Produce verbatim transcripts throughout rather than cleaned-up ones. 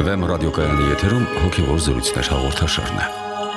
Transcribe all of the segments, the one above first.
Վեմ ռադիոկայանի եթերում հոգևոր զրույցներ հաղորդաշարն է։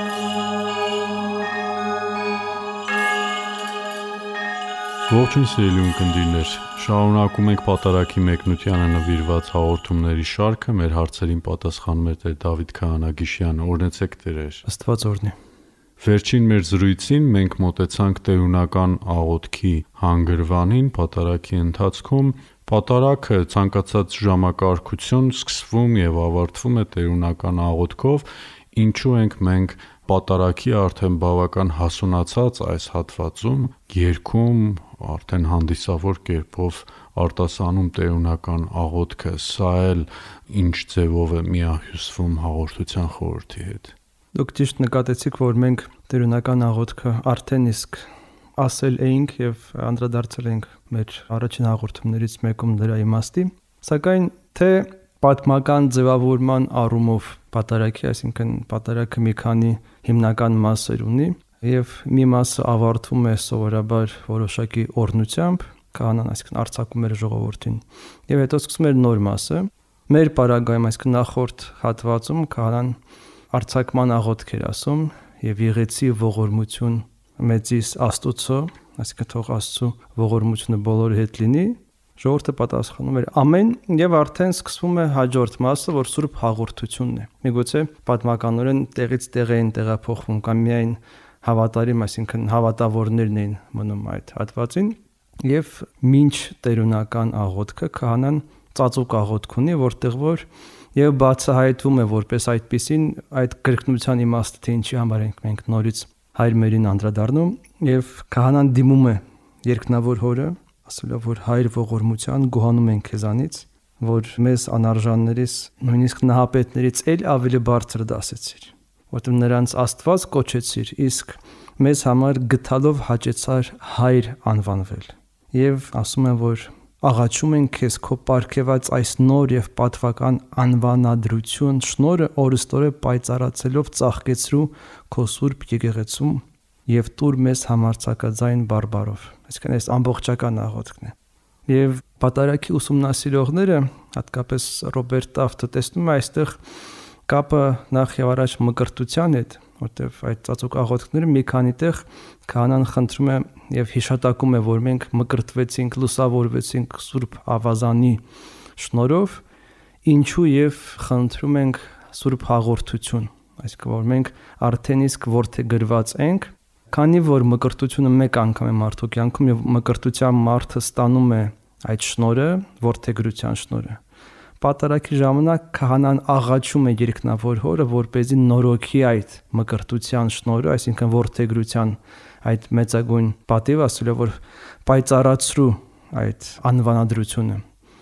Ողջույն սիրելի ունկնդիրներ, շարունակում ենք Պատարագի մեկնությանը նվիրված հաղորդումների շարքը, մեր հարցերին պատասխանում է Տեր Դավիթ Քահանագիշյանը, օրհնեցեք Տերեր։ Աստված օրհնի։ Վերջին մեր զրույցին մենք մոտեցանք տերունական աղոթքի հանգրվանին Պատարագի ընթացքում։ Պատարագը ցանկացած ժամակարգություն սկսվում եւ ավարտվում է տերունական աղոթքով, ինչու ենք մենք Պատարագի արդեն բավական հասունացած այս հատվածում երգում արդեն հանդիսավոր կերպով արտասանում տերունական աղոթքը, սա էլ ինչ ձևով է միահյուսվում հաղորդության խորհրդի հետ։ Դուք ճիշտ նկատեցիք, որ մենք տերունական աղոթքը արդեն իսկ ասել էինք եւ անդրադարձել ենք մեր առաջին հաղորդումներից մեկում դրա իմաստի, սակայն թե պատմական ձևավորման առումով Պատարագի, այսինքն Պատարագը մի քանի հիմնական մասեր ունի եւ մի մասը ավարտվում է սովորաբար որոշակի օրհնությամբ, քահանան այսինքն արձակում էր ժողովրդին, եւ հետո սկսում էր նոր մասը։ Մեր պարագայում, այսինքն նախորդ հատվածում քահանան արձակման աղոթք էր ասում եւ եղեցի ողորմություն մեծիս Աստուծո, այսինքն թող Աստծո ողորմությունը բոլորի հետ լինի, ժողովուրդը պատասխանում էր ամեն եւ արդեն սկսվում է հաջորդ մասը, որ սուրբ հաղորդությունն է։ Միգուցե պատմականորեն տեղից տեղ էին տեղափոխվում կամ միայն հավատարիմ, այսինքն հավատավորներն էին մնում այդ հատվածին, եւ մինչ տերունական աղոթքը քահանան ծածուկ աղոթք ունի, որտեղ որ եւ բացահայտվում է որպես այդպիսին այդ կրկնության իմաստը, թե ինչի համար ենք մենք նորից հայր մերին անդրադառնում, եւ քահանան դիմում է երկնավոր հորը, ասելով որ հայր ողորմության գոհանում ենք քեզանից, որ մեզ անարժաններից, նույնիսկ նահապետներից էլ ավելի բարձր դասեցիր, որտեղ նրանց Աստված կոչեցիր, իսկ մեզ համար գթալով հաճեցար հայր անվանվել։ Եվ ասում են, որ աղաչում ենք քեզ քո պարգևած այս նոր եւ պատվական անվանադրություն շնորհը օրստորե պայծառացելով ծաղկեցրու քո սուրբ եկեղեցում եւ տուր մեզ համարձակաձայն բարբարով։ Այսինքն այս ամբողջական աղոթքն է։ Եվ Պատարագի ուսումնասիրողները, հատկապես Ռոբերտ Տաֆտը, տեսնում է այստեղ կապը նախ եւ առաջ մկրտության հետ, որտեղ այդ ծածուկ աղոթքները մի քանի տեղ քահանան խնդրում է եւ հիշատակում է, որ մենք մկրտվեցինք, լուսավորվեցինք Սուրբ Ավազանի շնորհով, ինչու եւ խնդրում ենք Սուրբ հաղորդություն, այսինքն որ մենք արդեն իսկ որդեգրված ենք, քանի որ մկրտությունը մեկ անգամ է մարդու կյանքում եւ մկրտության մարդը ստանում է այդ շնորհը, որդեգրության շնորհը։ Պատարագի ժամանակ քահանան աղաչում է երկնավոր հորը, որպեսզի նորոգի այդ մկրտության շնորհը, այսինքն որդեգրության այդ մեծագույն պատիվը, ասելով որ պայծառացրու այդ անվանադրությունը։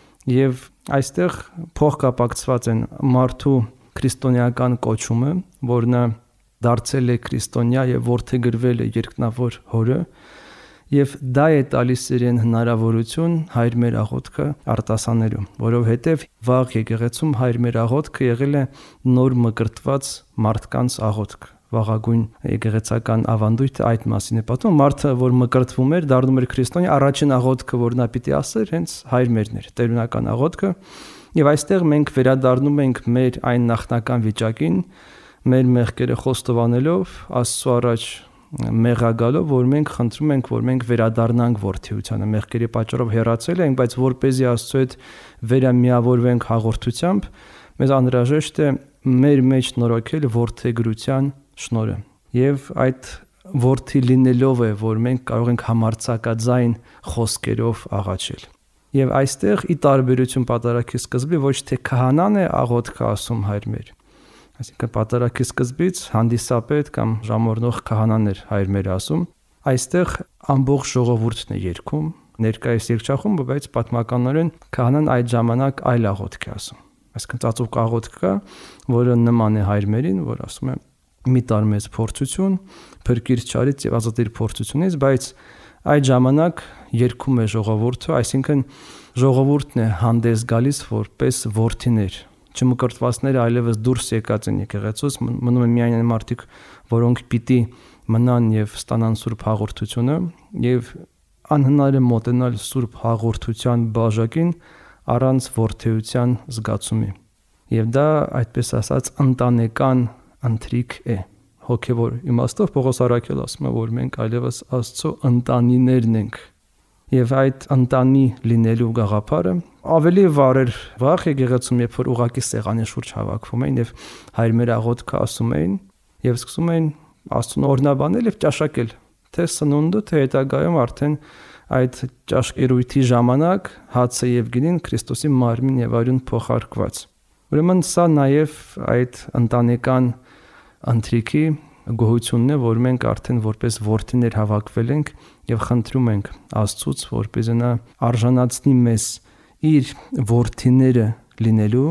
Եվ այստեղ փոխկապակցված են մարդու քրիստոնեական կոչումը, որն դարձել է քրիստոնյա եւ որդեգրվել է երկնավոր հորը, եւ դա է տալիս իրեն հնարավորություն հայր մեր աղոթքը արտասանելու, որովհետեւ վաղ եկեղեցում հայր մեր աղոթքը եղել է նոր մկրտված մարդկանց աղոթք։ Վաղագույն եկեղեցական ավանդույթը այդ մասին է պատմում։ Մարդը, որ մկրտվում էր, դառնում էր քրիստոնյա, առաջին աղոթքը, որ նա պիտի ասեր, հենց հայր մերն էր, տերունական աղոթքը, եւ այստեղ մենք վերադառնում ենք մեր այն նախնական վիճակին, մեր մեղքերը խոստովանելով, Աստծո առաջ մեղագալով, որ մենք խնդրում ենք, որ մենք վերադառնանք որդիությանը, մեղքերի պատճառով հեռացել ենք, բայց որպեսզի Աստծո հետ վերամիավորվենք հաղորդությամբ, մեզ անհրաժեշտ է մեր մեջ նորոգել որդեգրության շնորհը։ Եվ այդ որդի լինելով է, որ մենք կարող ենք համարձակաձայն խոսքերով աղաչել։ Եվ այստեղ ի տարբերություն Պատարագի սկզբի ոչ թե քահանան է աղոթքը ասում հայր մեր, այսինքն Պատարագի սկզբից հանդիսապետ կամ ժամօրնող քահանան էր հայր մեր ասում, այստեղ ամբողջ ժողովուրդն է երգում, ներկայիս երգչախումբը, բայց պատմականորեն քահանան այդ ժամանակ այլ աղոթք է ասում, այսինքն ծածուկ աղոթք կա, որը նման է հայր մերին, որ ասում է մի տար մեզ փորձություն, փրկիր չարից եւ ազատիր փորձությունից, բայց այդ ժամանակ երգում է ժողովուրդը, այսինքն ժողովուրդն է հանդես գալիս որպես որդիներ, չմկրտվածները այլևս դուրս եկած են եկեղեցուց, մնում են միայն այն մարդիկ, որոնք պիտի մնան եւ ստանան սուրբ հաղորդությունը, եւ անհնար է մոտենալ սուրբ հաղորդության բաժակին առանց որդեության զգացումի։ Եվ դա այդպես ասած ընտանեկան ընթրիք է։ Հոգևոր իմաստով Պողոս առաքյալը ասում է, որ մենք այլևս Աստծո ընտանիներն ենք։ Եվ այդ ընտանի լինելու գաղափարը ավելի վառ էր վաղ եկեղեցում, երբ որ ուղակի սեղանի շուրջ հավաքվում էին եւ հայր մեր աղոթքը ասում էին եւ սկսում էին Աստծուն օրհնաբանել եւ ճաշակել, թե սնունդը, թե հետագայում արդեն այդ ճաշկերույթի ժամանակ հացը եւ գինին Քրիստոսի մարմին եւ արյուն փոխարկված։ Ուրեմն սա նաեւ այդ ընտանեկան ընթրիքի գոհությունն է, որ մենք արդեն որպես որդիներ հավաքվել ենք եւ խնդրում ենք Աստծուց, որպեսզի նա արժանացնի մեզ իր որդիները լինելու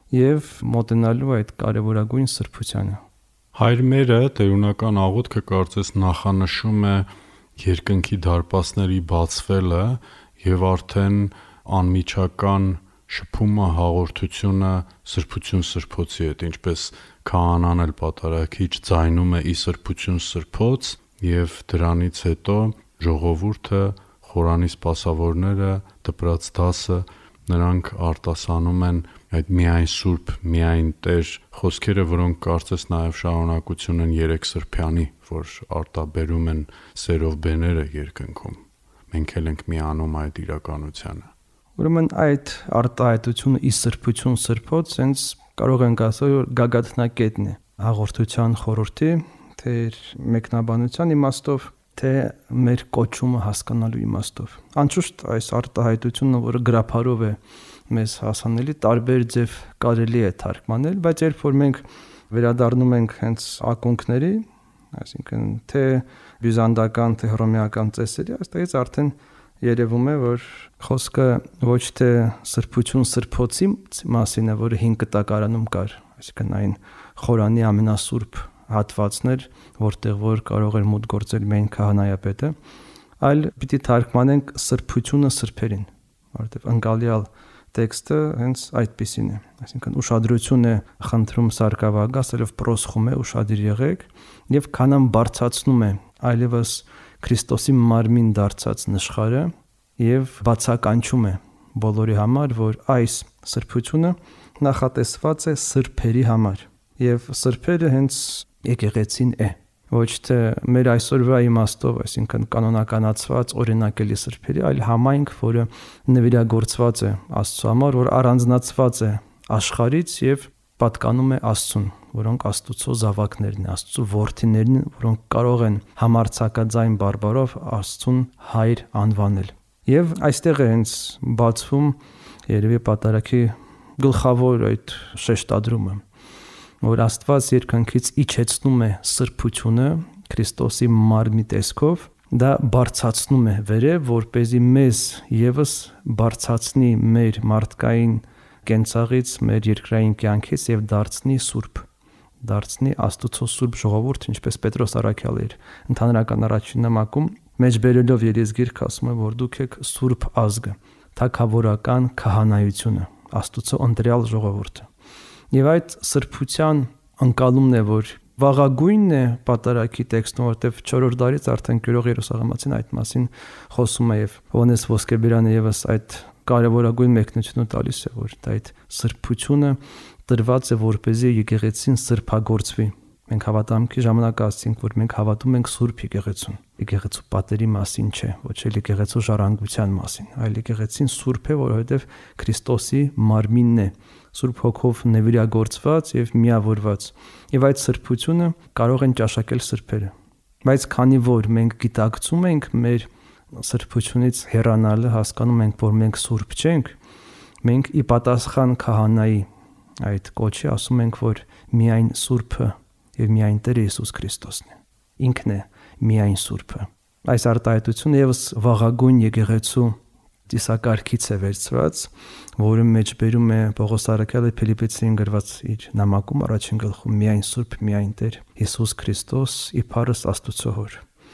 եւ մոտենալու այդ կարեւորագույն սրբությանը։ Հայր մերը տերունական աղոթքը կարծես նախանշում է երկնքի դարպասների բացվելը եւ արդեն անմիջական շփումը, հաղորդությունը սրբություն սրբոցի հետ, ինչպես քահանան էլ պատարագիչ ձայնում է ի սրբություն սրբոց եւ դրանից հետո ժողովուրդը, խորանի սպասավորները, դպրաց դասը նրանք արտասանում են այդ միայն Սուրբ, միայն Տեր խոսքերը, որոնք կարծես նաև շարունակություն են երեք սրբյանի, որ արտաբերում են սերով բեները երկնքում։ Մենք էլ ենք միանում այդ իրականությանը։ Ուրեմն այդ արտահայտությունը ի սրբություն սրբոց հենց կարող ենք ասել, որ գագաթնակետն է հաղորդության խորհրդի, թե մեկնաբանության իմաստով, թե մեր կոչումը հասկանալու իմաստով։ Անշուշտ այս արտահայտությունը, որը գրափարով է մեզ հասանելի, տարբեր ձև կարելի է թարգմանել, բայց երբ որ մենք վերադառնում ենք հենց ակունքների, այսինքն թե բյուզանդական, թե հռոմեական ծեսերի, այստեղից արդեն երևում է, որ խոսքը ոչ թե սրբություն սրբոցի մասին է, որը հին կտակարանում կար, այսինքն այն խորանի ամենասուրբ հատվածներ, որտեղ որ կարող էր մուտք գործել միայն քահանայապետը, այլ պիտի թարգմանենք սրբությունը սրբերին, որովհետև ընկալյալ տեքստը հենց այդպիսին է, այսինքն ուշադրություն է խնդրում սարկավագը, ասելով պրոսխում է, ուշադիր եղեք, եւ քանան բարձացնում է այլևս Քրիստոսի մարմին դարձած նշխարը եւ բացականչում է բոլորի համար, որ այս սրբությունը նախատեսված է սրբերի համար եւ սրբերը հենց եկեղեցին է, ոչ թե մեր այսօրվա իմաստով, այսինքն կանոնականացված օրինակելի սրբերի, այլ համայնք, որը նվիրագործված է Աստծո համար, որ առանձնացված է աշխարհից եւ պատկանում է Աստծուն, որոնք Աստծո զավակներն են, Աստծո որդիներն են, որոնք կարող են համարձակաձայն բարբարով Աստծուն հայր անվանել։ Եվ այստեղ է հենց բացվում երևի պատարագի գլխավոր այդ շեշտադրումը, որ Աստված երկնքից իջեցնում է սրբությունը Քրիստոսի մարմնի տեսքով, դա բարձացնում է վերև, որպեսզի մեզ եւս բարձացնի մեր մարդկային կենցաղից, մեր երկրային կյանքից եւ դարձնի սուրբ, դարձնի Աստծո սուրբ ժողովուրդ, ինչպես Պետրոս առաքյալը իր ընդհանրական առաջին նամակում մեջբերելով երեսգիրք ասում է, որ դուք եք սուրբ ազգը, թագավորական քահանայությունը, Աստծո ընտրյալ ժողովուրդը։ Եվ այդ սրբության անկալումն է, որ վաղագույնն է պատարագի տեքստում, որտեղ չորրորդ դարից արդեն Գյուրող Երուսաղեմացին այդ մասին խոսում է եւ Հովհաննես Ոսկեբերյանը եւս այդ կարևորագույն մեկնությունը տալիս է, որ այդ սրբությունը տրված է, որպեսզի եկեղեցին սրբագործվի։ Մենք հավատամքի ժամանակ ասացինք, որ մենք հավատում ենք Սուրբ եկեղեցուն։ Եկեղեցու պատերի մասին չէ, ոչ էլ եկեղեցու ժառանգության մասին, այլ եկեղեցին սուրբ է, որովհետև Քրիստոսի մարմինն է, Սուրբ Հոգով նվիրագործված եւ միավորված։ Եվ այդ սրբությունը կարող են ճաշակել սրբերը։ Բայց քանի որ մենք գիտակցում ենք մեր սրբությունից հեռանալը, հասկանում ենք, որ մենք սուրբ չենք, մենք ի պատասխան քահանայի այդ կոչի ասում ենք, որ միայն սուրբը եւ միայն Տեր Հիսուս Քրիստոսն է։ Ինքն է միայն սուրբը։ Այս արտահայտությունը եւս վաղագույն եկեղեցու ծիսակարգից է վերցված, որը մեջ բերում է Պողոս առաքյալը Փիլիպպեցին գրված իր նամակում առաջին գլխում միայն սուրբ, միայն Տեր Հիսուս Քրիստոս, իբարս Աստուծո Հոր։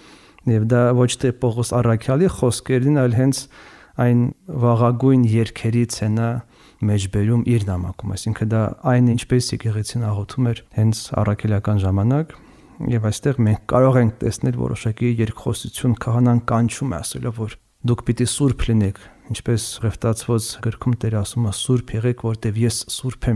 Եվ դա ոչ թե Պողոս առաքյալի խոսքերն, այլ հենց այն վաղագույն երգերից է նա մեջբերում իր նամակում, այսինքն դա այն ինչպես եկեղեցին աղոթում էր հենց առաքելական ժամանակ, եւ այստեղ մենք կարող ենք տեսնել որոշակի երկխոսություն, քահանան կանչում է ասելով, որ դուք պիտի սուրբ լինեք, ինչպես Ղևտացված գրքում Տերը ասում է, սուրբ եղեք, որտեվ ես սուրբ եմ։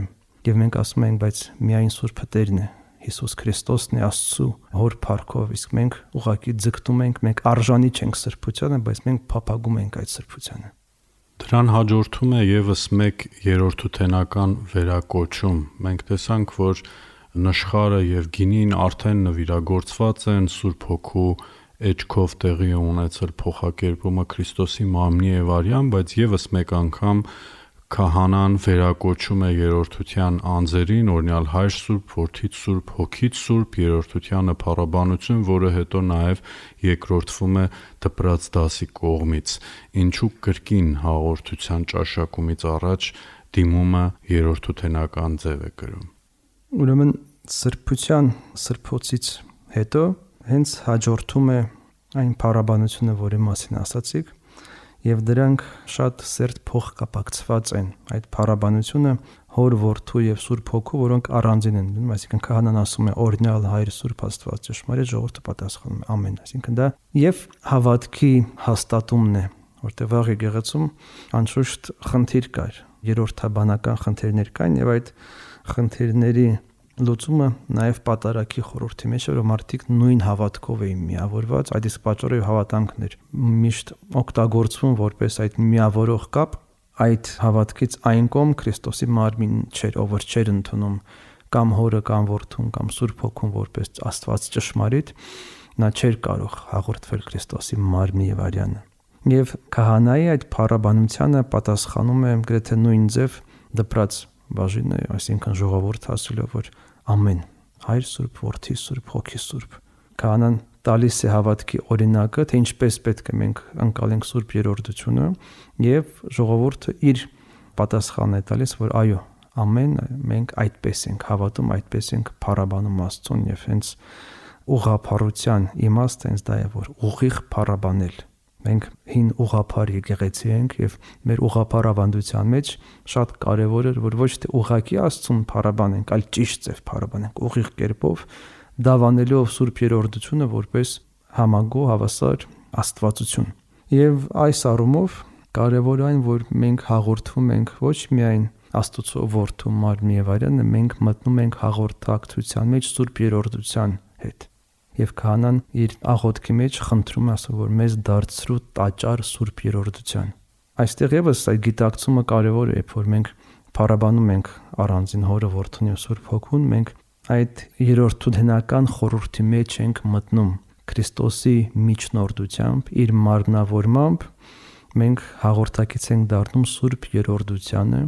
Եվ մենք ասում ենք, բայց միայն Սուրբը Տերն է, Հիսուս Քրիստոսն է Աստծու հոր փառքով, իսկ մենք ուղղակի ձգտում ենք, մենք արժանի չենք սրբությանը, բայց մենք փափագում ենք այդ սրբությանը։ Դրան հաջորդում է եւս մեկ երրորդութենական վերակոչում։ Մենք տեսանք, որ նշխարը եւ գինին արդեն նվիրագործված են Սուրբ Հոգու էջքով տեղի ունեցել փոխակերպումը Քրիստոսի մարմնի եւ արյան, բայց եւս մեկ անգամ քահանան վերակոչում է երրորդության անձերին, օրինալ Հայր Սուրբ, Որդից Սուրբ, Հոգից Սուրբ, երրորդությանը փառաբանություն, որը հետո նաև երկրորդվում է դպրաց դասի կողմից։ Ինչու կրկին հաղորդության ճաշակումից առաջ դիմումը երրորդութենական ձև է կրում։ Ուրեմն սրբության սրբոցից հետո հենց հաջորդում է այն փառաբանությունը, որի մասին ասացիք, եւ դրանք շատ սերտ փոխկապակցված են։ Այդ փառաբանությունը Հոր, Որդու եւ Սուրբ Հոգու, որոնք առանձին են լինում, այսինքն քահանան ասում է օրինալ Հայր Սուրբ Աստված ճշմարիտ, ժողովուրդը պատասխանում է ամեն, այսինքն դա եւ հավատքի հաստատումն է, որտեղ վաղ եկեղեցում անշուշտ խնդիր կար, երրորդաբանական խնդիրներ կային եւ այդ խնդիրների լուծումը նաև պատարագի խորհրդի մեջ էր, որ մարդիկ նույն հավատքով էին միավորված, այդ իսկ պատճառով հավատանքն էր միշտ օգտագործվում որպես այդ միավորող կապ, այդ հավատքից այն կողմ Քրիստոսի մարմին չէր, ով չէր ընդունում կամ Հորը կամ Որդուն կամ Սուրբ Հոգուն որպես Աստված ճշմարիտ, նա չէր կարող հաղորդվել Քրիստոսի մարմնի եւ արյանը։ Եվ քահանայի այդ փառաբանությանը պատասխանում է գրեթե նույն ձև դպրաց բաժինը, այսինքն ժողովուրդ ասելով, որ ամեն Հայր Սուրբ, Որդի Սուրբ, Հոգի Սուրբ։ Քահանան տալիս է հավատքի օրինակը, թե ինչպես պետք է մենք անցալենք Սուրբ երրորդությունը, եւ ժողովուրդը իր պատասխանն է տալիս, որ այո, ամեն մենք այդպես ենք հավատում, այդպես ենք փառաբանում Աստծուն, եւ հենց ուղղափառության իմաստը հենց դա է, որ ուղիղ փառաբանել։ Մենք հին ուղղափառ եկեղեցի ենք եւ մեր ուղղափառ ավանդության մեջ շատ կարեւոր է, որ ոչ թե ուղղակի Աստծուն փառաբանենք, այլ ճիշտ ձև փառաբանենք, ուղիղ կերպով, դավանելով Սուրբ երրորդությունը որպես համագու հավասար աստվածություն։ Եվ այս առումով կարեւոր այն, որ մենք հաղորդվում ենք ոչ միայն Աստծո որդու մարմնի եւ արյանը, մենք մտնում ենք հաղորդակցության մեջ Սուրբ երրորդության հետ։ Եվ քահանան իր աղոթքի մեջ խնդրում է ասում, որ մեզ դարձրու տաճար Սուրբ երրորդության։ Այստեղ եւս այդ գիտակցումը կարեւոր է, որ մենք փառաբանում ենք առանձին Հորը, Որդուն եւ Սուրբ Հոգուն, մենք այդ երրորդութենական խորհրդի մեջ ենք մտնում Քրիստոսի միջնորդությամբ, իր մարմնավորմամբ մենք հաղորդակից ենք դառնում Սուրբ երրորդությանը,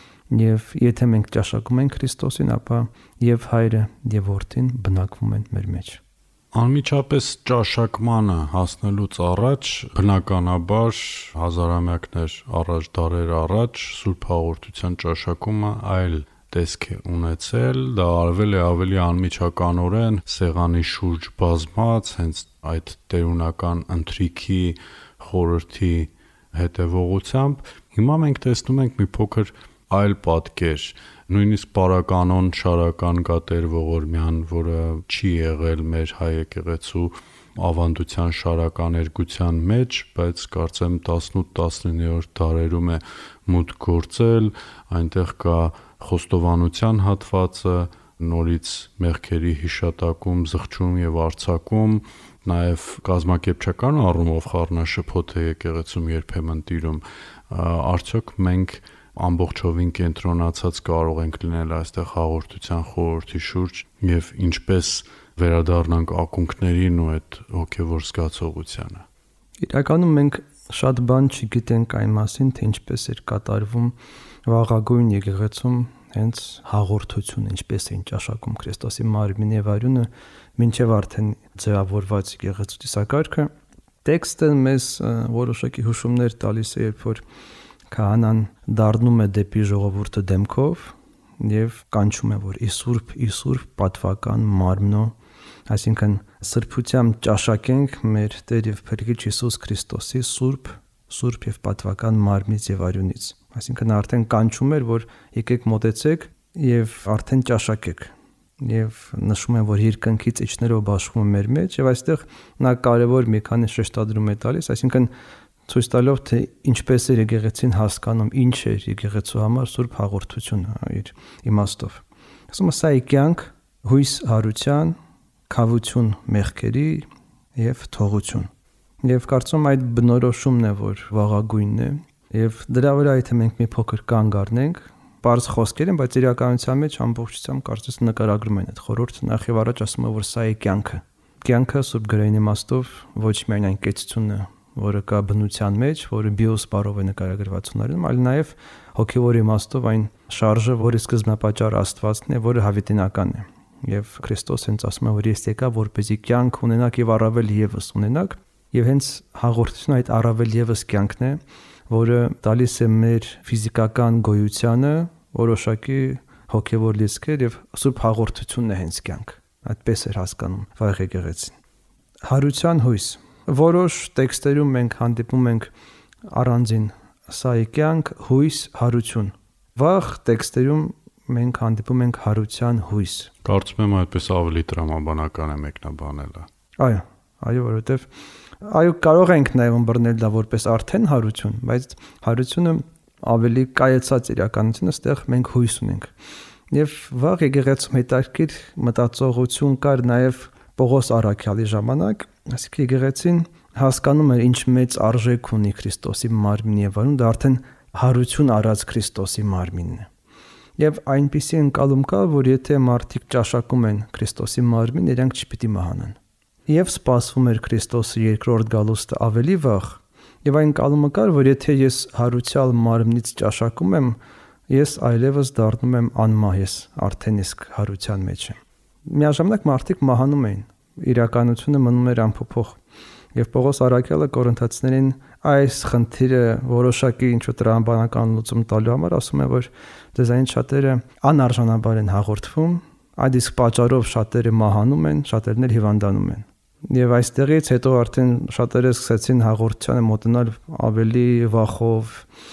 եւ եթե մենք ճաշակում ենք Քրիստոսին, ապա եւ Հայրը եւ Որդին բնակվում են մեր մեջ։ Անմիջապես ճաշակմանը հասնելուց առաջ բնականաբար հազարամյակներ առաջ, դարեր առաջ Սուրբ հաղորդության ճաշակումը այլ տեսք է ունեցել, դա արվել է ավելի անմիջականորեն սեղանի շուրջ բազմած, հենց այդ տերունական ընթրիքի խորհրդի հետևողությամբ։ Հիմա մենք տեսնում ենք մի փոքր այլ պատկեր, նույնիսկ պարականոն շարական Գատեր Ողորմյան, որը չի եղել մեր հայ եկեղեցու ավանդության շարական երգության մեջ, բայց կարծեմ տասնութ-տասնիններորդ դարերում է մուտք գործել, այնտեղ կա խոստովանության հատվածը, նորից մեղքերի հիշատակում, զղջում եւ արձակում, նաեւ կազմակերպչական առումով խառնաշփոթ է եկեղեցում երբեմն տիրում։ Արդյոք մենք ամբողջովին կենտրոնացած կարող ենք լինել այստեղ հաղորդության խորհրդի շուրջ եւ ինչպես վերադառնանք ակունքներին ու այդ հոգեվոր զգացողությանը։ Իրականում մենք շատ բան չգիտենք այն մասին, թե ինչպես էր կատարվում վաղագույն եկեղեցում հենց հաղորդությունը, ինչպես էին ճաշակում Քրիստոսի մարմինը եւ արյունը, մինչեւ արդեն ձևավորված եկեղեցու ծիսակարգը։ Տեքստը մեզ որոշակի հուշումներ տալիս է, երբ որ քահանան դառնում է դեպի ժողովուրդը դեմքով եւ կանչում է, որ Իսուրբ, Իսուրբ պատվական մարմնո, այսինքն սրբությամբ ճաշակենք մեր Տեր եւ Փրկիչ Հիսուս Քրիստոսի սուրբ, սուրբ եւ պատվական մարմնից եւ արյունից։ Այսինքն արդեն կանչում էր, որ եկեք մոտեցեք եւ արդեն ճաշակեք։ Եվ նշում են, որ երկնքից իջներով բաշխվում է մեր մեջ եւ այստեղ նա կարեւոր մի քանի շեշտադրում է տալիս, այսինքն ցույց տալով թե ինչպես է եկեղեցին հասկանում, ինչ է եկեղեցու համար սուրբ հաղորդությունը իր իմաստով։ Ասում է սա է կյանք, հույս հարության, քավություն մեղքերի եւ թողություն։ Եվ կարծում այդ բնորոշումն է, որ վաղագույնն է, եւ դրա վրա եթե մենք մի փոքր կանգ առնենք, բարձ խոսքեր են, բայց իրականության մեջ ամբողջությամբ կարծես նկարագրում են այդ խորհուրդը։ Նախ եւ առաջ ասում է, որ սա է կյանքը։ Կյանքը սուրբ գրային իմաստով ոչ միայն այն կեցությունը, որը կա բնության մեջ, որը բիոս բառով է նկարագրված ունարում, այլ նաեւ հոգեվոր իմաստով այն շարժը, որի սկզբնապատճառ Աստվածն է, որը հավիտենական է։ Եվ Քրիստոս հենց ասում է, որ ես եկա, որպեսզի կյանք ունենաք եւ առավել եւս ունենաք, եւ հենց հաղորդությունը այդ առավել եւս կյանքն է, որը տալիս է մեր ֆիզիկական գոյությանը որոշակի հոգեվոր լիցքեր եւ սուրբ հաղորդությունն է հենց կյանք։ Այդպես էր հասկանում վաղ եկեղեցին։ Հարության հույս։ Որոշ տեքստերում մենք հանդիպում ենք առանձին սա է կյանք, հույս, հարություն։ Վաղ տեքստերում մենք հանդիպում ենք հարության հույս։ Կարծում եմ այդպես ավելի տրամաբանական է մեկնաբանելը։ Այո, այո, որովհետև այո կարող ենք նաև ըմբռնել դա որպես արդեն հարություն, բայց հարությունը ավելի կայացած իրականություն է, այստեղ մենք հույս ունենք։ Եվ վաղ եկեղեցում հետաքրքիր մտածողություն կար նաև Պողոս առաքյալի ժամանակ, այսինքն եկեղեցին հասկանում էր ինչ մեծ արժեք ունի Քրիստոսի մարմինը եւ այլն, դա արդեն հարություն առած Քրիստոսի մարմինն է։ Եվ այնպիսի ընկալում կա, որ եթե մարդիկ ճաշակում են Քրիստոսի մարմին, իրենք չպիտի մահանան։ Եվ սպասվում էր Քրիստոսի երկրորդ գալուստը ավելի վաղ, եւ այն կալումը կար, որ եթե ես հարուցյալ մարմնից ճաշակում եմ, ես այլևս դառնում եմ անմահ, ես արդեն իսկ հարության մեջ եմ։ Միաժամանակ մարդիկ մահանում էին, իրականությունը մնում էր անփոփոխ։ Եվ Պողոս առաքյալը Կորինթացիներին այս խնդիրը որոշակի ինչ-որ տրամաբանական լուծում տալու համար ասում է, որ դեզային շատերը անարժանաբար են հաղորդվում, այդ իսկ պատճառով շատերը մահանում են, շատերն էլ հիվանդանում են։ Եվ այստեղից հետո արդեն շատերը սկսեցին հաղորդությանը մոտենալ ավելի վախով,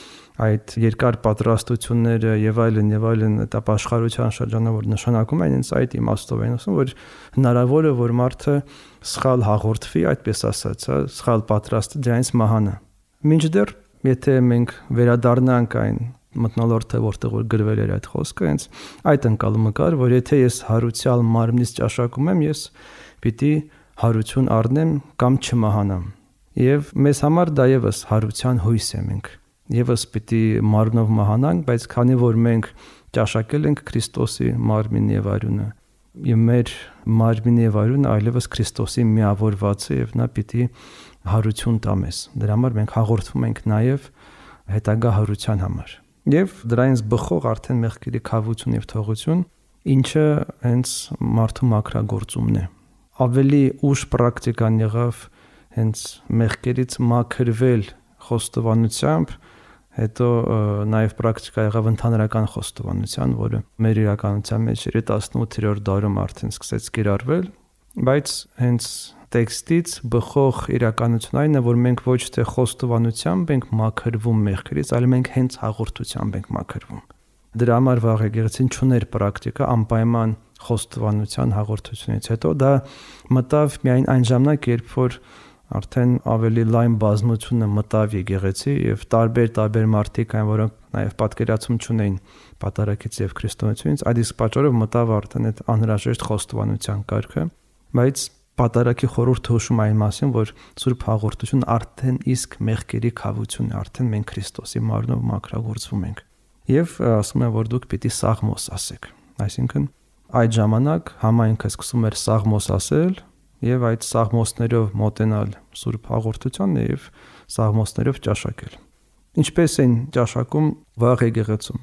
այդ երկար պատրաստությունները եւ այլն եւ այլն այդ ապաշխարության շրջանը, որ նշանակում են ինձ այդ իմաստով են ասում, որ հնարավոր է որ մարդը սխալ հաղորդվի, այդպես ասած, սխալ պատրաստի դրանից մահանա։ Մինչդեռ եթե մենք վերադառնանք այն մթնոլորտը, որտեղ որ գրվել էր այդ խոսքը, հենց այդ ընկալումը կար, որ եթե ես հարուցյալ մարմնից ճաշակում եմ, ես պիտի հարություն առնեմ կամ չմահանամ։ Եվ մեզ համար դա եւս հարության հույս է, մենք եւս պիտի մարմնով մահանանք, բայց քանի որ մենք ճաշակել ենք Քրիստոսի մարմինը եւ արյունը, եւ մեր մարմինը եւ արյունը այլևս Քրիստոսի միավորված է եւ նա պիտի հարություն տա մեզ։ Դրա համար մենք հաղորդվում ենք նաեւ հետագա հարության համար։ Եվ դրանից բխող արդեն մեղքերի քավություն եւ թողություն, ինչը հենց մարդու մաքրագործումն է։ Ավելի ուշ պրակտիկան եղավ հենց մեղքերից մաքրվել խոստովանությամբ, հետո նաև պրակտիկա եղավ ընդհանրական խոստովանության, որը մեր իրականության մեջ էր տասնութերորդ դարում արդեն սկսեց կիրառվել, բայց հենց տեքստից բխող իրականություն այն է, որ մենք ոչ թե խոստովանությամբ ենք մաքրվում մեղքերից, այլ մենք հենց հաղորդությամբ ենք մաքրվում։ Դրա համար վաղ եկեղեցին չուներ պրակտիկա անպայման խոստովանության հաղորդությունից հետո, դա մտավ միայն այն ժամանակ, երբ որ արդեն ավելի լայն բազմությունը մտավ եկեղեցի եւ տարբեր-տարբեր մարդիկ այն, որոնք նաեւ պատկերացում չունեին պատարագից եւ քրիստոնեությունից, այդ իսկ պատճառով մտավ արդեն այդ անհրաժեշտ խոստովանության կարգը, բայց պատարագի խորհուրդը հուշում այն մասին, որ սուրբ հաղորդությունը արդեն իսկ մեղքերի քավություն է, արդեն մենք Քրիստոսի մարմնով մաքրագործվում ենք։ Եվ ասում են, որ դուք պիտի սաղմոս ասեք, այսինքն այդ ժամանակ համայնքը սկսում էր սաղմոս ասել եւ այդ սաղմոսներով մոտենալ սուրբ հաղորդությանը եւ սաղմոսներով ճաշակել։ Ինչպես են ճաշակում վաղ եկեղեցում։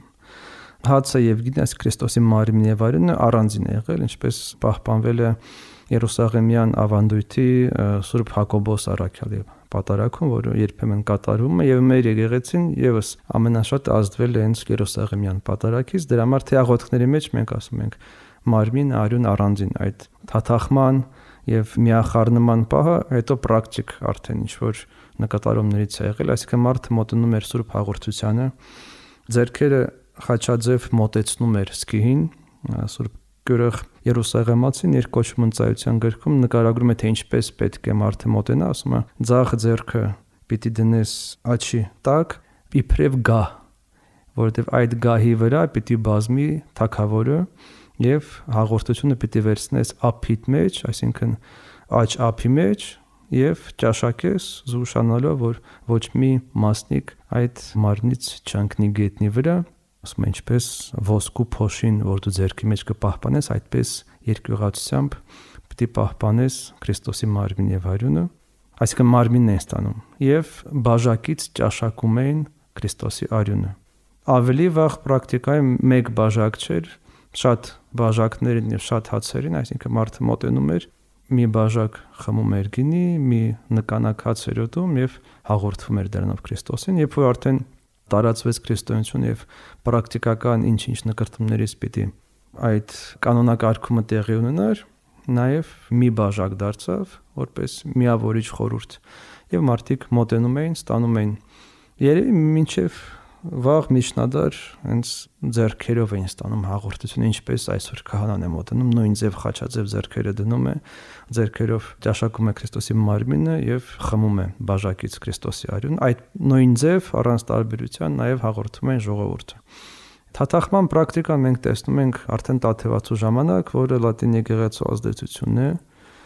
Հացը եւ գինը Քրիստոսի մարմինն եւ արյունը առանձին է եղել, ինչպես պահպանվել է Երուսաղեմյան ավանդույթի Սուրբ Հակոբոս առաքյալի պատարագում, որը երբեմն կատարվում է եւ մեր եկեղեցին եւս ամենաշատը ազդվել է հենց Երուսաղեմյան պատարագից, դրա համար թե աղոթքների մեջ մենք ասում ենք մարմին, արյուն առանձին, այդ թաթախման եւ միախառնման պահը հետո պրակտիկ արդեն ինչ որ նկատառումներից է եղել, այսինքն մարդը մոտենում էր Սուրբ Հաղորդությանը, ձեռքերը խաչաձև մոտեցնում էր սկիհին, Սուրբ Գյուրախ Երուսաղեմացին իր կոչում ընծայության գրքում նկարագրում է թե ինչպես պետք է մարդը մոտենա, ասում է ձախ ձեռքը պիտի դնես աչի տակ, իբրև գահ, որովհետև այդ գահի վրա պիտի բազմի թագավորը եւ հաղորդությունը պիտի վերցնես ափիդ մեջ, այսինքն աչ ափի մեջ եւ ճաշակես զուշանալով, որ ոչ մի մասնիկ այդ մարմնից չընկնի գետնի վրա, ասում են ինչպես ոսկու փոշին, որ դու ձեռքի մեջ կպահպանես, այդպես երկյուղացությամբ պիտի պահպանես Քրիստոսի մարմին եւ արյունը, այսինքն մարմինն են ստանում եւ բաժակից ճաշակում էին Քրիստոսի արյունը։ Ավելի վաղ պրակտիկայում մեկ բաժակ չէր, շատ բաժակներին եւ շատ հացերին, այսինքն մարդը մոտենում էր, մի բաժակ խմում էր գինի, մի նկանակ հաց էր ուտում եւ հաղորդվում էր դրանով Քրիստոսին, երբ որ արդեն տարածվեց քրիստոնեություն եւ պրակտիկական ինչ-ինչ նկարտումներից պիտի այդ կանոնակարգումը տեղի ունենար, նաեւ մի բաժակ դարձավ որպես միավորիչ խորհուրդ եւ մարդիկ մոտենում էին, ստանում էին երևի մինչեւ վաղ միջնադար հենց ձեռքերով էին ստանում հաղորդությունը, ինչպես այսօր քահանան է մոտենում, նույն ձև խաչաձև ձեռքերը դնում է, ձեռքերով ճաշակում է Քրիստոսի մարմինը եւ խմում է բաժակից Քրիստոսի արյունը, այդ նույն ձև առանց տարբերության նաեւ հաղորդում են ժողովուրդը։ Թաթախման պրակտիկան մենք տեսնում ենք արդեն Տաթևացու ժամանակ, որը լատին եկեղեցու ազդեցությունն է,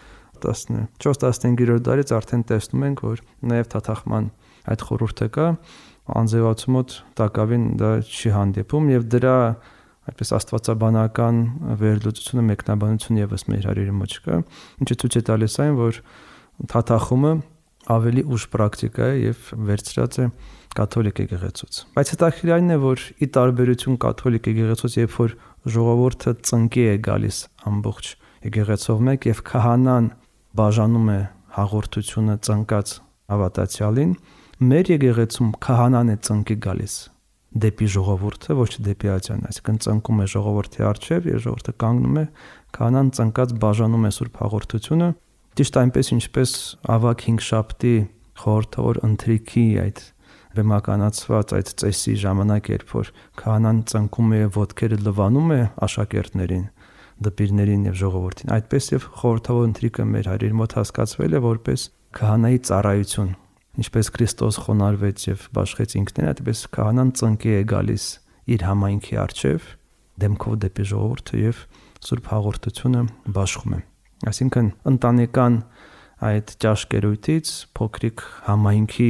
տասնչորս տասնհինգերորդ դարից արդեն տեսնում ենք, որ նաեւ թաթախման այդ խորհուրդը կա, անձևացու մոտ տակավին դա չի հանդիպում եւ դրա այդպես աստվածաբանական վերլուծությունը մեկնաբանություն եւս մեր հարերի մեջ կա, ինչը ցույց է տալիս այն, որ թաթախումը ավելի ուշ պրակտիկա է եւ վերցրած է կաթոլիկ եկեղեցուց։ Բայց հետաքրքիր այն է, որ ի տարբերություն կաթոլիկ եկեղեցուց, երբ որ ժողովուրդը ծնկի է գալիս ամբողջ եկեղեցով մեկ եւ քահանան բաժանում է հաղորդությունը ծնկած հավատացյալին, մեր եկեղեցում քահանան է ծնկի գալիս դեպի ժողովուրդը, ոչ դեպի աջան, այսինքն ծնկում է ժողովրդի առջև եւ ժողովուրդը կանգնում է, քահանան ծնկած բաժանում է սուրբ հաղորդությունը, ճիշտ այնպես ինչպես ավագ հինգշաբթի խորհրդավոր ընթրիքի այդ բեմականացված այդ ծեսի ժամանակ, երբ որ քահանան ծնկում է եւ ոտքերը լվանում է աշակերտներին, դպիրներին եւ ժողովրդին, այդպես եւ խորհրդավոր ընթրիքը մեր հայրերի մոտ հասկացվել է որպես քահանայի ծառայություն, ինչպես Քրիստոս խոնարհվեց եւ բաշխեց ինքնին, այդպես քահանան ծնկի է գալիս իր համայնքի առջև դեմքով դեպի ժողովուրդը եւ սուրբ հաղորդությունը բաշխում է։ Այսինքն ընտանեկան այդ ճաշկերույթից, փոքրիկ համայնքի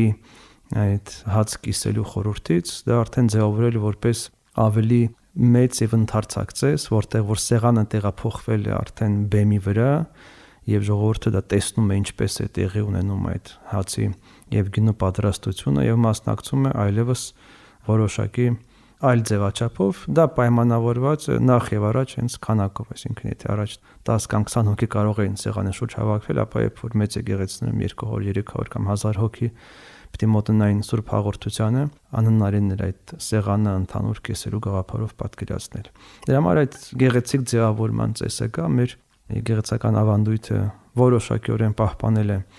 այդ հաց կիսելու խորհրդից դա արդեն ձևավորել որպես ավելի մեծ եւ ընդարձակ ծես, որտեղ որ սեղանը տեղափոխվել է արդեն բեմի վրա եւ ժողովուրդը դա տեսնում է ինչպես է տեղի ունենում այդ հացի եւ գինու պատրաստությունը եւ մասնակցում է այլևս որոշակի այլ ձևաչափով, դա պայմանավորված է նախ եւ առաջ հենց քանակով, այսինքն եթե առաջ դաս կամ քսան հոգի կարող էին սեղանի շուրջ հավաքվել, ապա երբ որ մեծ եկեղեցիներում երկու հոգի, երեք հոգի կամ հազար հոգի պիտի մոտնային սուրբ հաղորդությանը, անհնարին էր այդ սեղանը ընդհանուր կեսելու գաղափարով պատկերացնել։ Դրա համար այդ գեղեցիկ ձևավորման ծեսը կա, մեր եկեղեցական ավանդույթը որոշակիորեն պահպանել է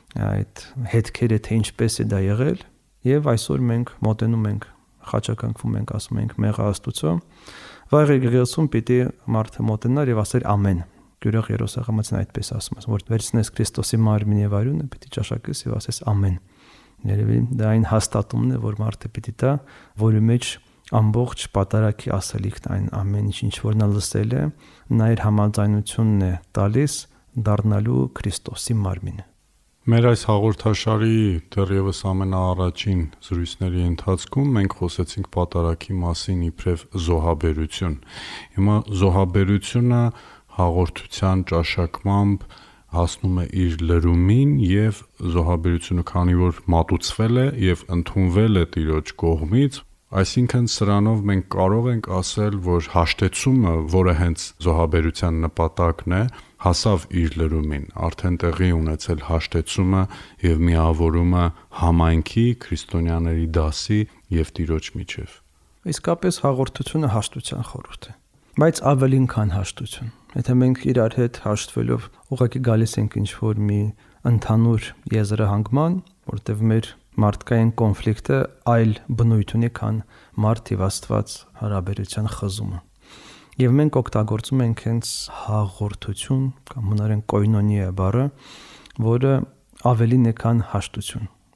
այդ հետքերը, թե ինչպես է դա եղել, եւ այսօր մենք մոտենում ենք, խաչակնքվում ենք, ասում ենք մեղա Աստուծո, վաղ եկեղեցում պիտի մարդը մոտենար եւ ասեր ամեն։ Գյուրեղ Երուսաղեմացին այդպես ասում է, որ վերցնես Քրիստոսի մարմին եւ արյունը, պիտի ճաշակես եւ ասես ամեն։ Երևի դա այն հաստատումն է, որ մարդը պիտի տա, որի մեջ ամբողջ պատարագի ասելիքն այն ամեն ինչ, ինչ որ նա լսել է, նա իր համաձայնությունն է տալիս դառնալու Քրիստոսի մարմինը։ Մեր այս հաղորդաշարի դեռևս ամենաառաջին զրույցների ընթացքում մենք խոսեցինք պատարագի մասին իբրև զոհաբերություն։ Հիմա զոհաբերությունը հաղորդության ճաշակմամբ հասնում է իր լրումին եւ զոհաբերությունը քանի որ մատուցվել է եւ ընդունվել է Տիրոջ կողմից, այսինքն սրանով մենք կարող ենք ասել, որ հաշտեցումը, որը հենց զոհաբերության նպատակն է, հասավ իր լրումին, արդեն տեղի ունեցել հաշտեցումը եւ միավորումը համայնքի, քրիստոնյաների դասի եւ Տիրոջ միջև։ Իսկապես հաղորդությունը հաշտության խորհուրդ է, բայց ավելին քան հաշտություն։ Եթե մենք իրար հետ հաշտվելով ուղղակի գալիս ենք ինչ-որ մի ընդհանուր եզրահանգման, որտեղ մեր մարդկային կոնֆլիկտը այլ բնույթ ունի, քան մարդ եւ Աստված հարաբերության խզումը։ Եվ մենք օգտագործում ենք հենց հաղորդություն կամ հունարեն կոյնոնիա բառը, որը ավելին է քան հաշտություն։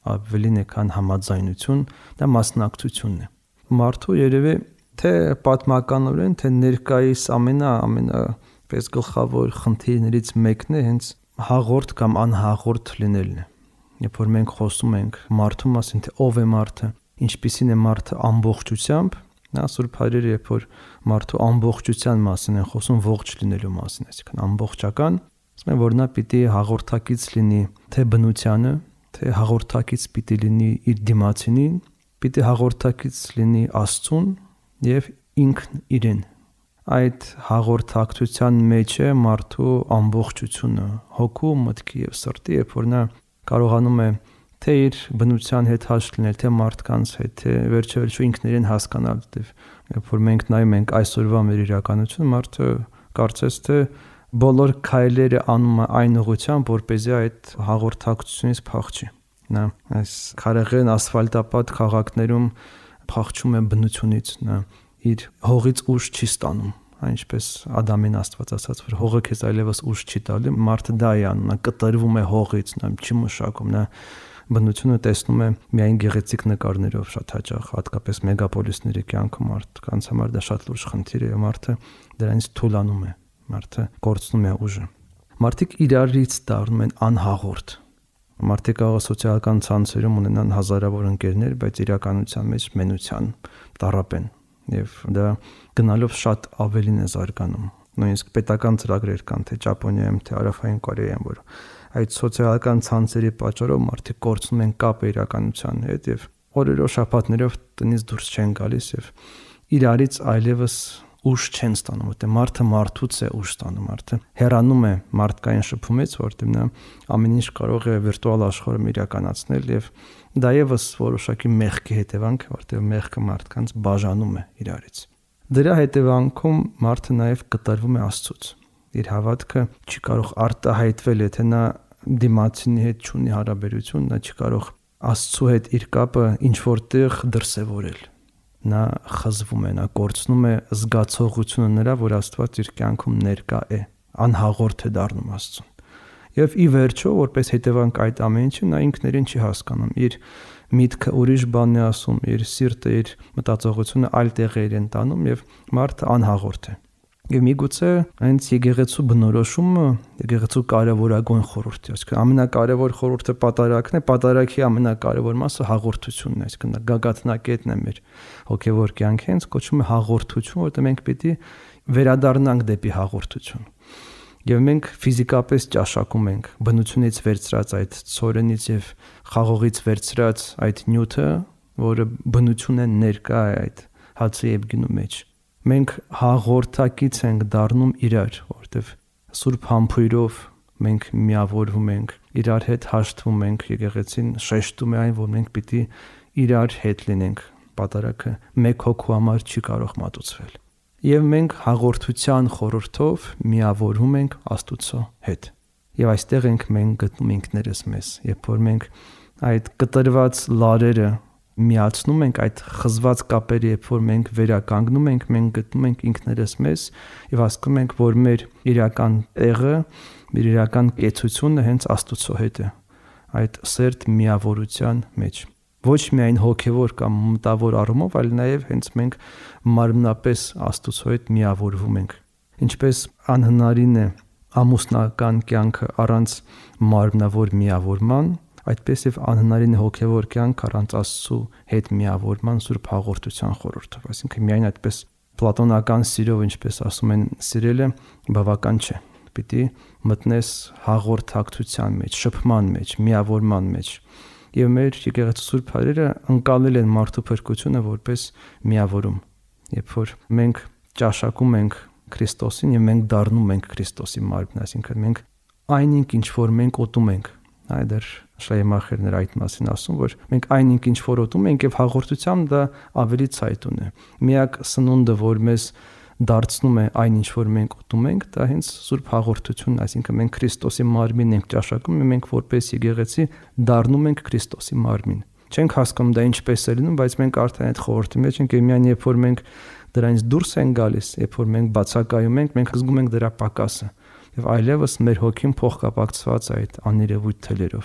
ավելին է քան համաձայնություն, դա մասնակցությունն է։ Մարդու երևի թե պատմականորեն, թե ներկայիս ամենա ամենա պես գլխավոր խնդիրներից մեկն է հենց հաղորդ կամ անհաղորդ լինելն է։ Երբ որ մենք խոսում ենք մարդու մասին, թե ով է մարդը, ինչպիսին է մարդը ամբողջությամբ, նա Սուրբ Հայրերը երբ որ մարդու ամբողջության մասին են խոսում, ողջ լինելու մասին, այսինքն ամբողջական, ասում են, որ նա պիտի հաղորդակից լինի թե բնությանը, թե հաղորդակից պիտի լինի իր դիմացինին, պիտի հաղորդակից լինի Աստծուն եւ ինքն իրեն։ Այդ հաղորդակցության մեջ է մարդու ամբողջությունը, հոգու, մտքի եւ սրտի, երբ որ նա կարողանում է թե իր բնության հետ հաշ լինել, թե մարդկանց հետ, թե վերջեվերջո ինքներին հասկանալ, երբ որ մենք նայում ենք այսօրվա մեր իրականությունը, մարդը կարծես թե բոլոր քայլերը անում է այն ուղղությամբ, որպեսզի այդ հաղորդակցությունից փախչի։ Նա այս քարեղեն ասֆալտապատ քաղաքներում փախչում է բնությունից, նա իր հողից ուժ չի ստանում, այնպես Ադամին Աստված ասաց, որ հողը քեզ այլևս ուժ չի տալի, մարդը դա է անում, նա կտրվում է հողից, նա չի մշակում, նա բնությունը տեսնում է միայն գեղեցիկ նկարներով շատ հաճախ, հատկապես մեգապոլիսների կյանքում մարդկանց համար դա շատ լուրջ խնդիր է, մարդը դրանից թուլանում է, մարդը կորցնում է ուժը։ Մարդիկ իրարից դառնում են անհաղորդ։ Մարդիկ կարող սոցիալական ցանցերում ունենան հազարավոր ընկերներ, բայց իրականության մեջ մենության տառապեն, եւ դա գնալով շատ ավելին է զարգանում։ Նույնիսկ պետական ծրագրեր կան թե Ճապոնիայում, թե Հարավային Կորեայում, որ այդ սոցիալական ցանցերի պատճառով մարդիկ կորցնում են կապը իրականության հետ եւ օրերով շաբաթներով տնից դուրս չեն գալիս եւ իրարից այլևս ուժ չեն ստանում, որտեղ մարդը մարդուց է ուժ ստանում, մարդը հեռանում է մարդկային շփումից, որտեղ նա ամեն ինչ կարող է վիրտուալ աշխարհում իրականացնել եւ դա եւս որոշակի մեղքի հետևանք է, որտեղ մեղքը մարդկանց բաժանում է իրարից։ Դրա հետևանքում մարդը նաեւ կտրվում է Աստծուց։ Իր հավատքը չի կարող արտահայտվել, եթե նա դիմացինի հետ չունի հարաբերություն, նա չի կարող Աստծու հետ իր կապը ինչ որտեղ դրսևորել։ Նա խզվում է, նա կորցնում է զգացողությունը նրա, որ Աստված իր կյանքում ներկա է, անհաղորդ է դառնում Աստծուն։ Եվ ի վերջո, որպես հետևանք այդ ամեն ինչի, նա ինքներին չի հասկանում, իր միտքը ուրիշ բան է ասում, իր սիրտը, իր մտածողությունը այլ տեղեր են տանում եւ մարդը անհաղորդ է։ Եվ միգուցե այնց եկեղեցու բնորոշումը եկեղեցու կարևորագույն խորհուրդը, այսինքն ամենակարևոր խորհուրդը պատարագն է, պատարագի ամենակարևոր մասը հաղորդությունն է, այսինքն գագաթնակետն է մեր հոգևոր կյանքի, հենց կոչվում է հաղորդություն, որտեղ մենք պիտի վերադառնանք դեպի հաղորդություն։ Եվ մենք ֆիզիկապես ճաշակում ենք բնությունից վերցրած այդ ցորենից եւ խաղողից վերցրած այդ նյութը, որը բնությունն է ներկա է այդ հացի եւ գինու մեջ։ Մենք հաղորդակից ենք դառնում իրար, որտեվ Սուրբ Համբույրով մենք միավորվում ենք, իրար հետ հաշտվում ենք, եկեղեցին շեշտում է այն, որ մենք պիտի իրար հետ լինենք, պատարագը մեկ հոգու համար չի կարող մատուցվել։ Եվ մենք հաղորդության խորհրդով միավորվում ենք Աստծո հետ։ Եվ այստեղ ենք մենք գտնում ինքներս մեզ, երբ որ մենք այդ կտրված լարերը միացնում ենք, այդ խզված կապերը, երբ որ մենք վերականգնում ենք, մենք գտնում ենք ինքներս մեզ եւ հասկանում ենք, որ մեր իրական տեղը, մեր իրական կեցությունը հենց Աստծո հետ է, այդ սերտ միավորության մեջ։ Ոչ միայն հոգևոր կամ մտավոր առումով, այլ նաեւ հենց մենք մարմնապես Աստծո հետ միավորվում ենք։ Ինչպես անհնարին է ամուսնական կյանքը առանց մարմնավոր միավորման, այդպես եւ անհնարին է հոգևոր կյանք առանց Աստծո հետ միավորման Սուրբ հաղորդության խորհրդով։ Այսինքն միայն այդպես պլատոնական սիրով, ինչպես ասում են, սիրելը բավական չէ։ Պիտի մտնես հաղորդակցության մեջ, շփման մեջ, միավորման մեջ։ Եվ մեր եկեղեցու Սուրբ Հայրերը ընկալել են մարդու փրկությունը որպես միավորում։ Երբ որ մենք ճաշակում ենք Քրիստոսին եւ մենք դառնում ենք Քրիստոսի մարմինը, այսինքն մենք այնինչ ինչ որ մենք ուտում ենք, այդեր Շլեյմախերն էր այդ մասին ասում, որ մենք այնինչ ինչ որ ուտում ենք եւ հաղորդությամբ դա ավելի ցայտուն է։ Միակ սնունդը, որ մեզ դարձնում է այն ինչ որ մենք ուտում ենք, դա հենց Սուրբ հաղորդությունն, այսինքն մենք Քրիստոսի մարմինն ենք ճաշակում եւ մենք որպես եկեղեցի դառնում ենք Քրիստոսի մարմին։ Չենք հասկանում դա ինչպես է լինում, բայց մենք արդեն այդ խորհրդի մեջ ենք եւ միայն երբ որ մենք դրանից դուրս ենք գալիս, երբ որ մենք բացակայում ենք, մենք զգում ենք դրա պակասը եւ այլևս մեր հոգին փոխկապակցված է այդ աներևույթ թելերով։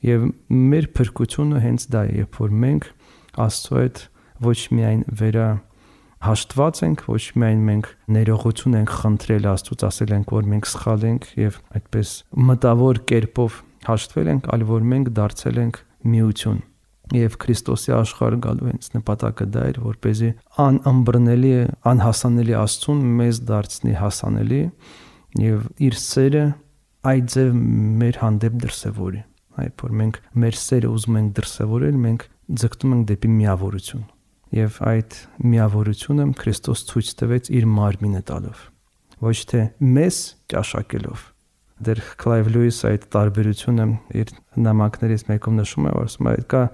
Եվ մեր փրկությունը հենց դա է, երբ որ մենք Աստծո հետ ոչ միայն վերա հաշտված ենք, ոչ միայն մենք ներողություն ենք խնդրել Աստծուց, ասել ենք, որ մենք սխալ ենք եւ այդպես մտավոր կերպով հաշտվել ենք, այլ որ մենք դարձել ենք միություն։ Եվ Քրիստոսի աշխարհ գալու հենց նպատակը դա էր, որպեսզի անըմբռնելի, անհասանելի Աստծուն մեզ դարձնի հասանելի եւ իր սերը այդ ձև մեր հանդեպ դրսևորի։ Այդ որ մենք մեր սերը ուզում ենք դրսևորել, մենք ձգտում ենք դեպի միավորություն։ Եվ այդ միավորությունը Քրիստոս ցույց տվեց իր մարմինը տալով, ոչ թե մեզ ճաշակելով։ Դեր Clive Lewis այդ տարբերությունը իր նամակներից մեկում նշում է, որ ասում է, կա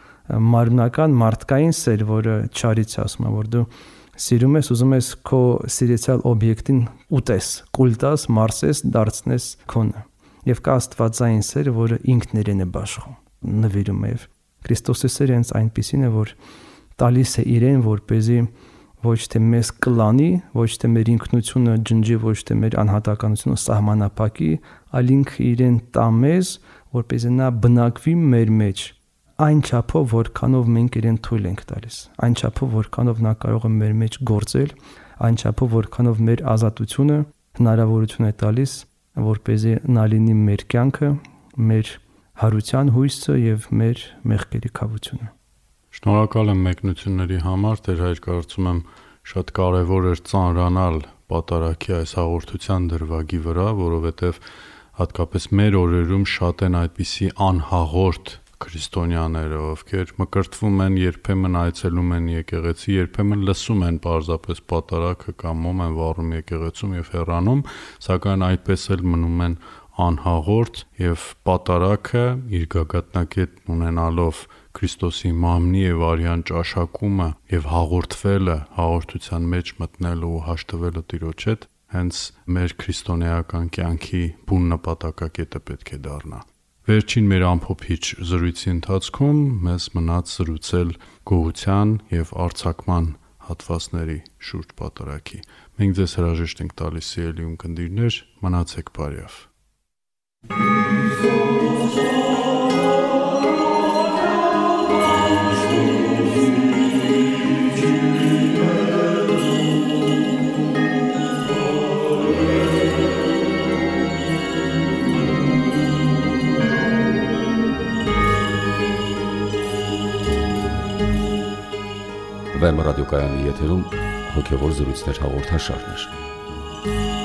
մարմնական մարդկային սեր, որը չարից է, ասում է, որ դու սիրում ես, ուզում ես քո սիրեցյալ օբյեկտին ուտես, կուլ տաս, մարսես, դարձնես քոնը։ Եվ կա աստվածային սեր, որը ինքն իրեն է բաշխում, նվիրում է։ Եվ Քրիստոսի սերը հենց այնպիսին է, որ տալիս է իրեն, որպեսզի ոչ թե մեզ կլանի, ոչ թե մեր ինքնությունը ջնջի, ոչ թե մեր անհատականությունը սահմանափակի, այլ ինքը իրեն տա մեզ, որպեսզի նա բնակվի մեր մեջ, այն չափով, որքանով մենք իրեն թույլ ենք տալիս, այն չափով, որքանով նա կարող է մեր մեջ գործել, այն չափով, որքանով մեր ազատությունը հնարավորություն է տալիս, որպեսզի նա լինի մեր կյանքը, մեր հարության հույսը եւ մեր մեղքերի քավությունը։ Շնորհակալ եմ մեկնությունների համար, Տեր Հայր, կարծում եմ շատ կարևոր էր ծանրանալ պատարագի այս հաղորդության դրվագի վրա, որովհետև հատկապես մեր օրերում շատ են այդպիսի անհաղորդ քրիստոնյաները, ովքեր մկրտվում են, երբեմն այցելում են եկեղեցի, երբեմն լսում են պարզապես պատարագը կամ մոմ են վառում եկեղեցում եւ հեռանում, սակայն այդպես էլ մնում են անհաղորդ եւ պատարագը իր գագաթնակետն ունենալով Քրիստոսի մամնի եւ արյան ճաշակումը եւ հաղորդվելը, հաղորդության մեջ մտնելը ու հաշտվելը Տիրոջ հետ, հենց մեր քրիստոնեական կյանքի բուն նպատակակետը պետք է դառնա։ Վերջին մեր ամփոփիչ զրույցի ընթացքում մեզ մնաց զրուցել գողության եւ արձակման հատվածների շուրջ պատարագի։ Մենք ձեզ հրաժեշտ ենք տալիս, սիրելի ունկնդիրներ, մնացեք բարյավ։ Վեմ ռադիոկայանի եթերում հոգևոր զրույցներ հաղորդաշարներ։